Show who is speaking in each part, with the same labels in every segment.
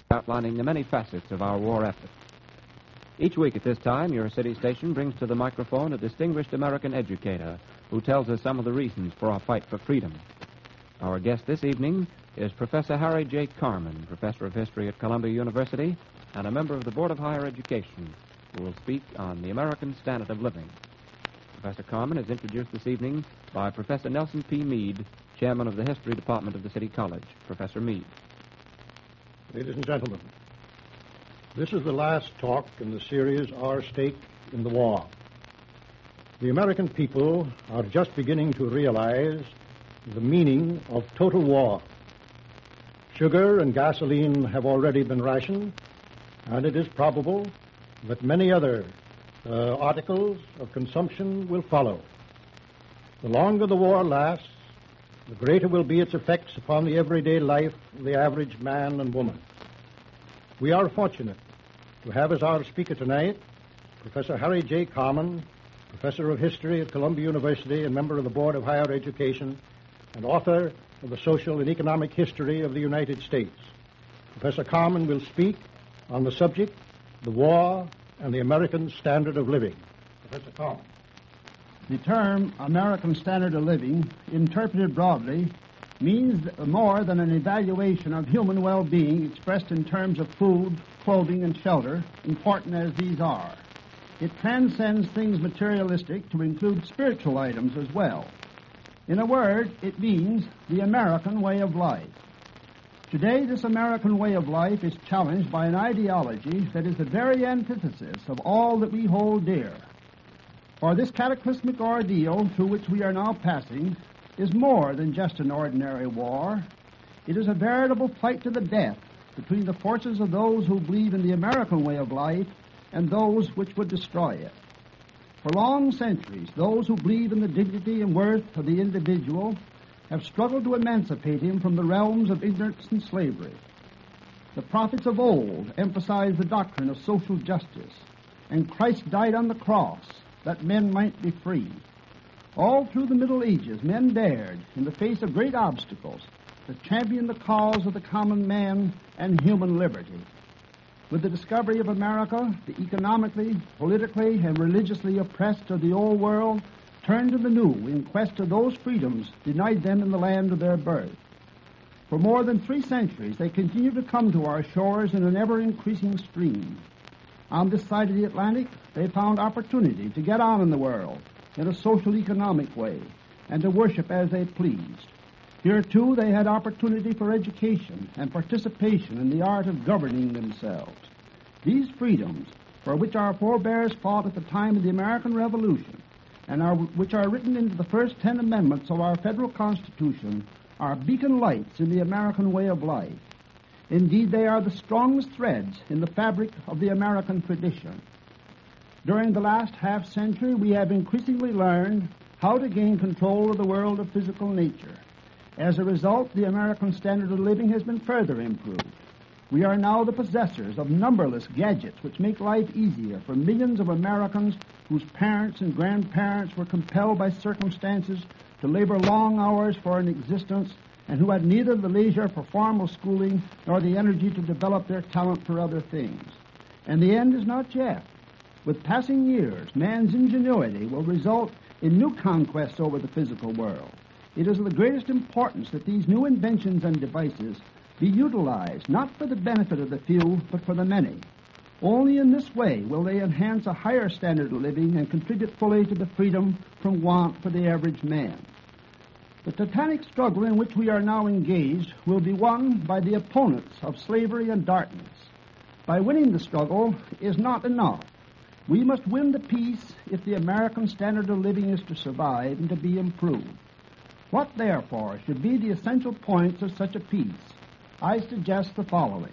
Speaker 1: outlining the many facets of our war effort. Each week at this time, your city station brings to the microphone a distinguished American educator who tells us some of the reasons for our fight for freedom. Our guest this evening is Professor Harry J. Carman, Professor of History at Columbia University and a member of the Board of Higher Education, who will speak on the American standard of living. Professor Carman is introduced this evening by Professor Nelson P. Meade, Chairman of the History Department of the City College. Professor Meade.
Speaker 2: Ladies and gentlemen, this is the last talk in the series Our Stake in the War. The American people are just beginning to realize the meaning of total war. Sugar and gasoline have already been rationed, and it is probable that many other articles of consumption will follow. The longer the war lasts, the greater will be its effects upon the everyday life of the average man and woman. We are fortunate to have as our speaker tonight Professor Harry J. Carman, Professor of History at Columbia University and member of the Board of Higher Education and author of the Social and Economic History of the United States. Professor Carman will speak on the subject, the war and the American standard of living. Professor Carman.
Speaker 3: The term American standard of living, interpreted broadly, means more than an evaluation of human well-being expressed in terms of food, clothing, and shelter, important as these are. It transcends things materialistic to include spiritual items as well. In a word, it means the American way of life. Today, this American way of life is challenged by an ideology that is the very antithesis of all that we hold dear. For this cataclysmic ordeal through which we are now passing is more than just an ordinary war. It is a veritable fight to the death between the forces of those who believe in the American way of life and those which would destroy it. For long centuries, those who believe in the dignity and worth of the individual have struggled to emancipate him from the realms of ignorance and slavery. The prophets of old emphasized the doctrine of social justice, and Christ died on the cross that men might be free. All through the Middle Ages, men dared, in the face of great obstacles, to champion the cause of the common man and human liberty. With the discovery of America, the economically, politically, and religiously oppressed of the old world turned to the new in quest of those freedoms denied them in the land of their birth. For more than 3 centuries, they continue to come to our shores in an ever-increasing stream. On this side of the Atlantic, they found opportunity to get on in the world in a social economic way and to worship as they pleased. Here, too, they had opportunity for education and participation in the art of governing themselves. These freedoms, for which our forebears fought at the time of the American Revolution, and which are written into the first 10 amendments of our federal Constitution, are beacon lights in the American way of life. Indeed, they are the strongest threads in the fabric of the American tradition. During the last half-century, we have increasingly learned how to gain control of the world of physical nature. As a result, the American standard of living has been further improved. We are now the possessors of numberless gadgets which make life easier for millions of Americans whose parents and grandparents were compelled by circumstances to labor long hours for an existence and who had neither the leisure for formal schooling nor the energy to develop their talent for other things. And the end is not yet. With passing years, man's ingenuity will result in new conquests over the physical world. It is of the greatest importance that these new inventions and devices be utilized not for the benefit of the few, but for the many. Only in this way will they enhance a higher standard of living and contribute fully to the freedom from want for the average man. The titanic struggle in which we are now engaged will be won by the opponents of slavery and darkness. By winning the struggle is not enough. We must win the peace if the American standard of living is to survive and to be improved. What, therefore, should be the essential points of such a peace? I suggest the following.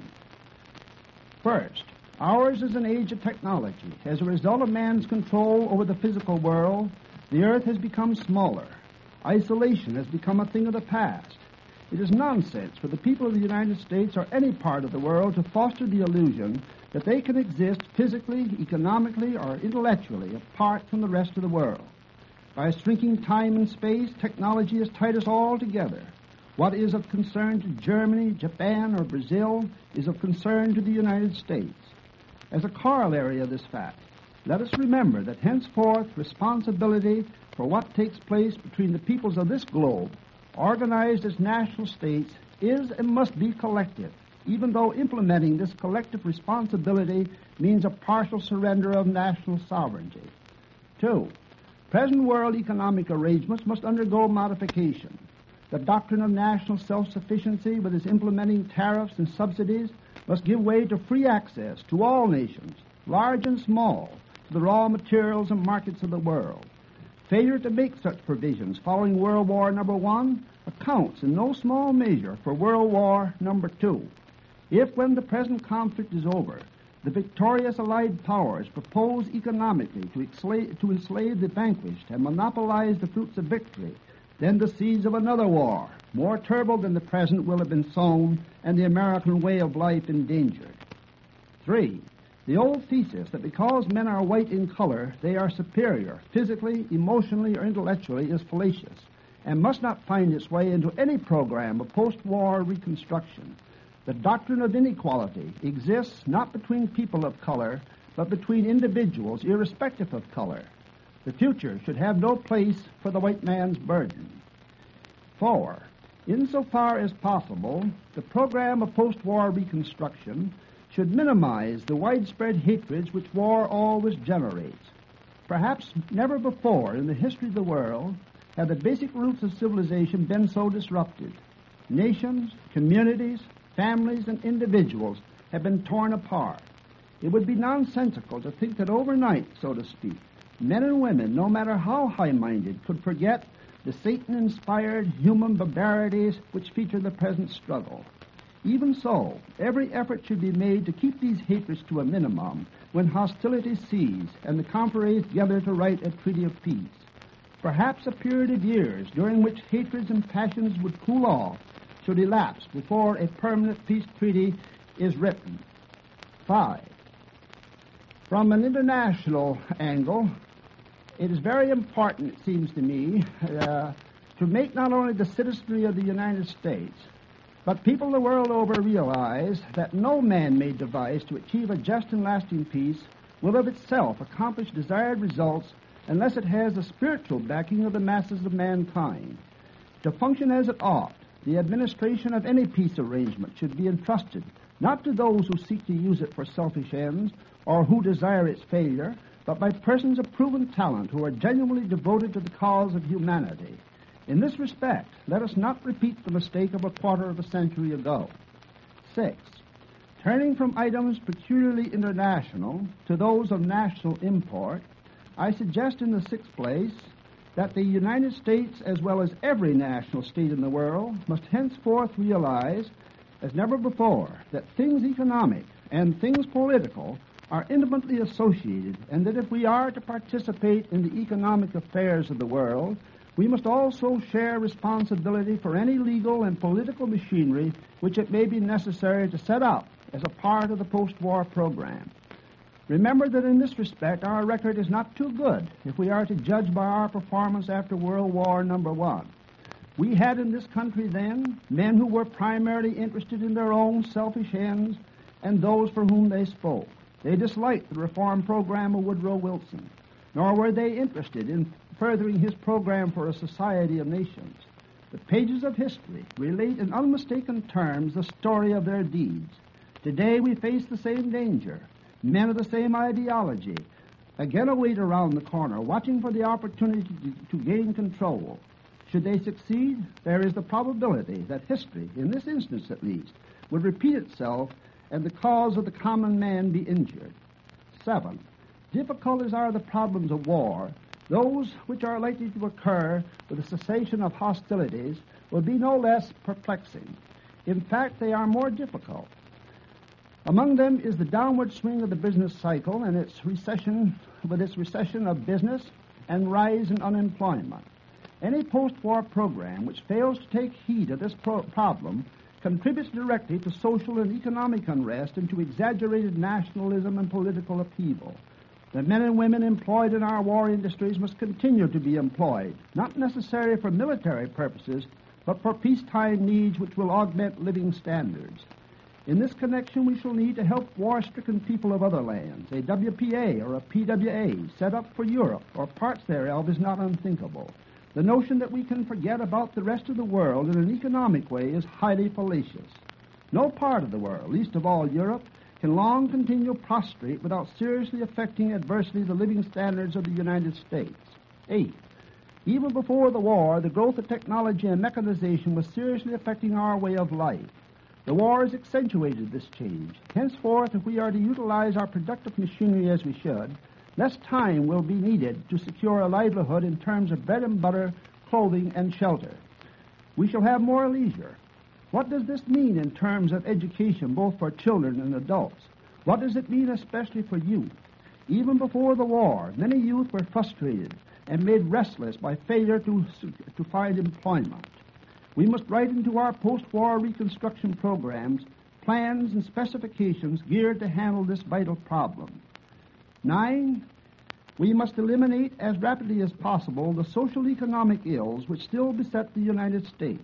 Speaker 3: First, ours is an age of technology. As a result of man's control over the physical world, the earth has become smaller. Isolation has become a thing of the past. It is nonsense for the people of the United States or any part of the world to foster the illusion that they can exist physically, economically, or intellectually apart from the rest of the world. By shrinking time and space, technology has tied us all together. What is of concern to Germany, Japan, or Brazil is of concern to the United States. As a corollary of this fact, let us remember that henceforth responsibility for what takes place between the peoples of this globe, organized as national states, is and must be collective, even though implementing this collective responsibility means a partial surrender of national sovereignty. 2. Present world economic arrangements must undergo modification. The doctrine of national self-sufficiency, with its implementing tariffs and subsidies, must give way to free access to all nations, large and small, to the raw materials and markets of the world. Failure to make such provisions following World War I accounts in no small measure for World War II. If, when the present conflict is over, the victorious Allied powers propose economically to enslave the vanquished and monopolize the fruits of victory, then the seeds of another war, more terrible than the present, will have been sown and the American way of life endangered. 3. The old thesis that because men are white in color, they are superior, physically, emotionally, or intellectually, is fallacious and must not find its way into any program of post-war reconstruction. The doctrine of inequality exists not between people of color, but between individuals irrespective of color. The future should have no place for the white man's burden. 4. Insofar as possible, the program of post-war reconstruction should minimize the widespread hatreds which war always generates. Perhaps never before in the history of the world have the basic roots of civilization been so disrupted. Nations, communities, families, and individuals have been torn apart. It would be nonsensical to think that overnight, so to speak, men and women, no matter how high-minded, could forget the Satan-inspired human barbarities which feature the present struggle. Even so, every effort should be made to keep these hatreds to a minimum when hostilities cease and the conferees gather to write a treaty of peace. Perhaps a period of years during which hatreds and passions would cool off should elapse before a permanent peace treaty is written. 5. From an international angle, it is very important, it seems to me, to make not only the citizenry of the United States, but people the world over realize that no man-made device to achieve a just and lasting peace will of itself accomplish desired results unless it has the spiritual backing of the masses of mankind. To function as it ought, the administration of any peace arrangement should be entrusted not to those who seek to use it for selfish ends or who desire its failure, but by persons of proven talent who are genuinely devoted to the cause of humanity. In this respect, let us not repeat the mistake of a quarter of a century ago. 6. Turning from items peculiarly international to those of national import, I suggest in the sixth place that the United States, as well as every national state in the world, must henceforth realize, as never before, that things economic and things political are intimately associated, and that if we are to participate in the economic affairs of the world, we must also share responsibility for any legal and political machinery which it may be necessary to set up as a part of the post-war program. Remember that in this respect our record is not too good if we are to judge by our performance after World War I. We had in this country then men who were primarily interested in their own selfish ends and those for whom they spoke. They disliked the reform program of Woodrow Wilson, nor were they interested in furthering his program for a society of nations. The pages of history relate in unmistaken terms the story of their deeds. Today we face the same danger. Men of the same ideology again await around the corner, watching for the opportunity to gain control. Should they succeed, there is the probability that history, in this instance at least, would repeat itself and the cause of the common man be injured. 7. Difficult as are the problems of war, those which are likely to occur with the cessation of hostilities will be no less perplexing. In fact, they are more difficult. Among them is the downward swing of the business cycle and its recession of business and rise in unemployment. Any post-war program which fails to take heed of this problem contributes directly to social and economic unrest and to exaggerated nationalism and political upheaval. The men and women employed in our war industries must continue to be employed, not necessarily for military purposes, but for peacetime needs which will augment living standards. In this connection, we shall need to help war-stricken people of other lands. A WPA or a PWA set up for Europe or parts thereof is not unthinkable. The notion that we can forget about the rest of the world in an economic way is highly fallacious. No part of the world, least of all Europe, can long continue prostrate without seriously affecting adversely the living standards of the United States. 8. Even before the war, the growth of technology and mechanization was seriously affecting our way of life. The war has accentuated this change. Henceforth, if we are to utilize our productive machinery as we should, less time will be needed to secure a livelihood in terms of bread and butter, clothing, and shelter. We shall have more leisure. What does this mean in terms of education, both for children and adults? What does it mean especially for youth? Even before the war, many youth were frustrated and made restless by failure to find employment. We must write into our post-war reconstruction programs plans and specifications geared to handle this vital problem. 9, we must eliminate as rapidly as possible the social economic ills which still beset the United States.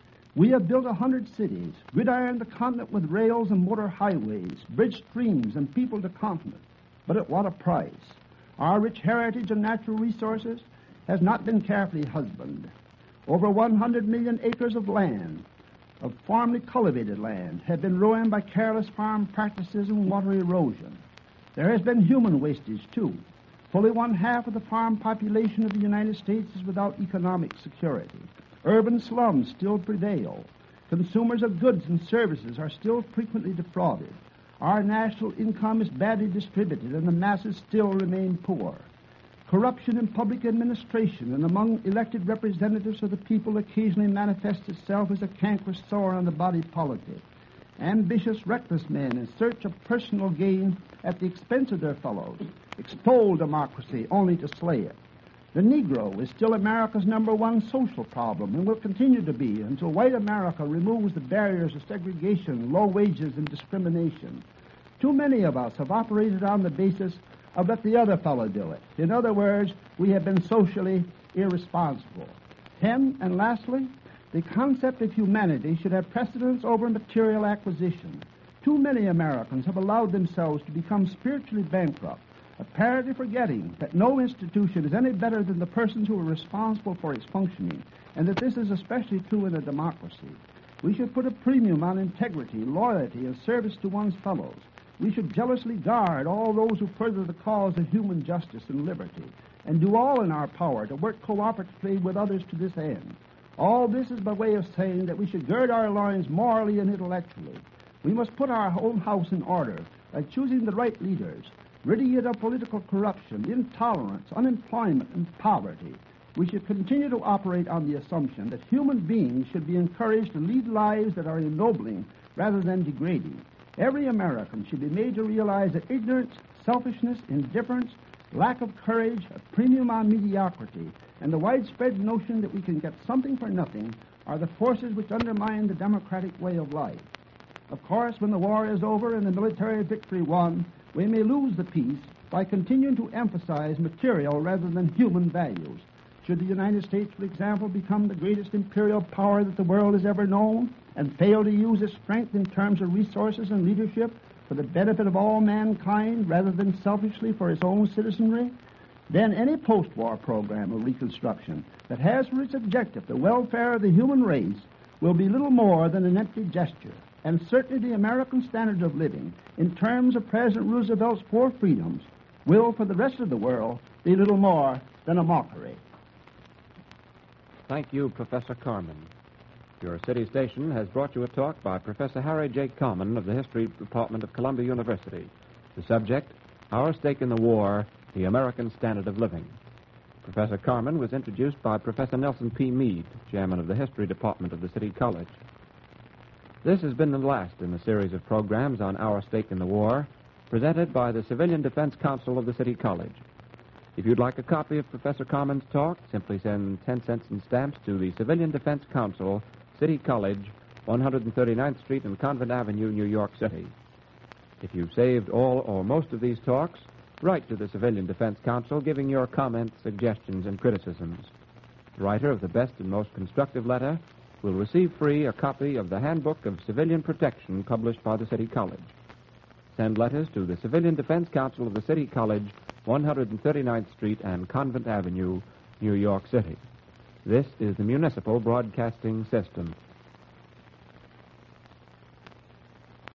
Speaker 3: We have built 100 cities, gridironed the continent with rails and motor highways, bridged streams and peopled the continent. But at what a price? Our rich heritage and natural resources has not been carefully husbanded. Over 100 million acres of land, of formerly cultivated land, have been ruined by careless farm practices and water erosion. There has been human wastage, too. Fully 1/2 of the farm population of the United States is without economic security. Urban slums still prevail. Consumers of goods and services are still frequently defrauded. Our national income is badly distributed, and the masses still remain poor. Corruption in public administration and among elected representatives of the people occasionally manifests itself as a cankerous sore on the body politic. Ambitious, reckless men in search of personal gain at the expense of their fellows extol democracy only to slay it. The Negro is still America's #1 social problem and will continue to be until white America removes the barriers of segregation, low wages, and discrimination. Too many of us have operated on the basis of let the other fellow do it. In other words, we have been socially irresponsible. 10, and lastly, the concept of humanity should have precedence over material acquisition. Too many Americans have allowed themselves to become spiritually bankrupt, apparently forgetting that no institution is any better than the persons who are responsible for its functioning, and that this is especially true in a democracy. We should put a premium on integrity, loyalty, and service to one's fellows. We should jealously guard all those who further the cause of human justice and liberty, and do all in our power to work cooperatively with others to this end. All this is by way of saying that we should gird our loins morally and intellectually. We must put our own house in order by choosing the right leaders, ridding it of political corruption, intolerance, unemployment, and poverty. We should continue to operate on the assumption that human beings should be encouraged to lead lives that are ennobling rather than degrading. Every American should be made to realize that ignorance, selfishness, indifference, lack of courage, a premium on mediocrity, and the widespread notion that we can get something for nothing are the forces which undermine the democratic way of life. Of course, when the war is over and the military victory won, we may lose the peace by continuing to emphasize material rather than human values. Should the United States, for example, become the greatest imperial power that the world has ever known and fail to use its strength in terms of resources and leadership for the benefit of all mankind rather than selfishly for its own citizenry, then any post-war program of reconstruction that has for its objective the welfare of the human race will be little more than an empty gesture. And certainly the American standard of living, in terms of President Roosevelt's 4 freedoms, will, for the rest of the world, be little more than a mockery.
Speaker 1: Thank you, Professor Carman. Your city station has brought you a talk by Professor Harry J. Carman of the History Department of Columbia University. The subject, Our Stake in the War, the American Standard of Living. Professor Carman was introduced by Professor Nelson P. Meade, chairman of the History Department of the City College. This has been the last in the series of programs on Our Stake in the War, presented by the Civilian Defense Council of the City College. If you'd like a copy of Professor Carman's talk, simply send 10 cents in stamps to the Civilian Defense Council, City College, 139th Street and Convent Avenue, New York City. If you've saved all or most of these talks, write to the Civilian Defense Council giving your comments, suggestions, and criticisms. The writer of the best and most constructive letter will receive free a copy of the Handbook of Civilian Protection published by the City College. Send letters to the Civilian Defense Council of the City College, 139th Street and Convent Avenue, New York City. This is the Municipal Broadcasting System.